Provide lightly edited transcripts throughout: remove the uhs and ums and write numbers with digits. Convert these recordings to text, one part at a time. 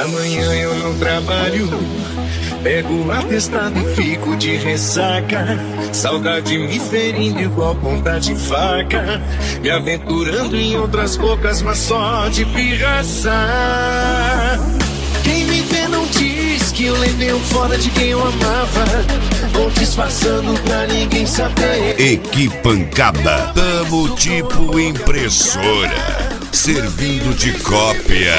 Amanhã eu não trabalho, pego o atestado e fico de ressaca. Saudade me ferindo igual ponta de faca, me aventurando em outras bocas, mas só de pirraça. Quem me vê não diz que eu levei um fora de quem eu amava. Vou disfarçando pra ninguém saber. Equipancada, tamo tipo impressora, servindo de cópia.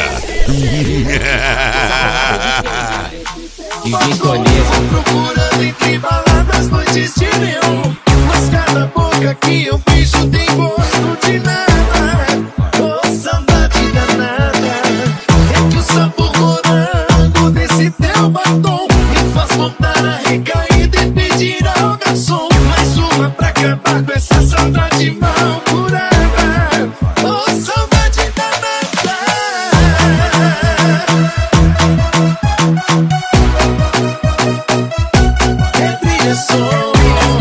Vou procurando entre baladas, noites de neon, mas cada boca que eu beijo tem gosto de nada. Oh, saudade danada, é que o sabor morango desse teu batom me faz voltar a recair e pedir ao garçom mais uma pra acabar com essa saudade mal curada. Oh, saudade danada. É brilha só.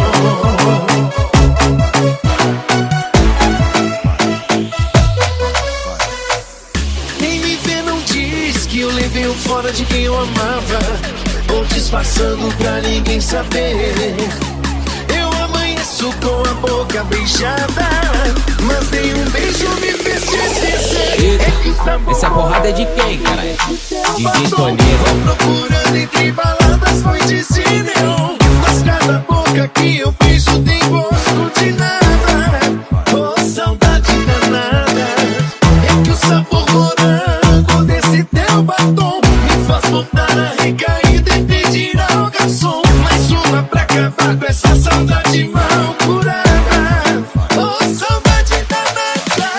Quem me vê não diz que eu levei o fora de quem eu amava. Vou disfarçando pra ninguém saber. Eu amanheço com a boca beijada, mas nenhum beijo me fez te esquecer. Essa porrada é de quem, caralho? DJ Toninho. Vou procurando entre baladas, noites de neon, mas cada boca que eu beijo tem gosto de nada. Oh, saudade danada, é que o sabor morango desse teu batom me faz voltar a recair e pedir ao garçom mais uma pra acabar com essa saudade mal curada. Oh, saudade danada.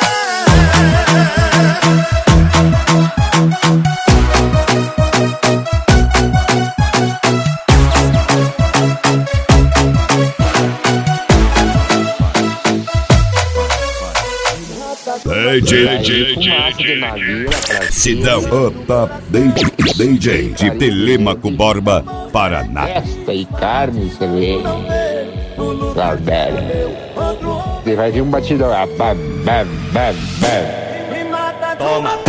Sidão, o top DJ de Telêmaco Borba, Paraná. Festa e carne, você vê. Saudade. Você vai vir um batidão lá. Bam, bam, bam, bam. Toma.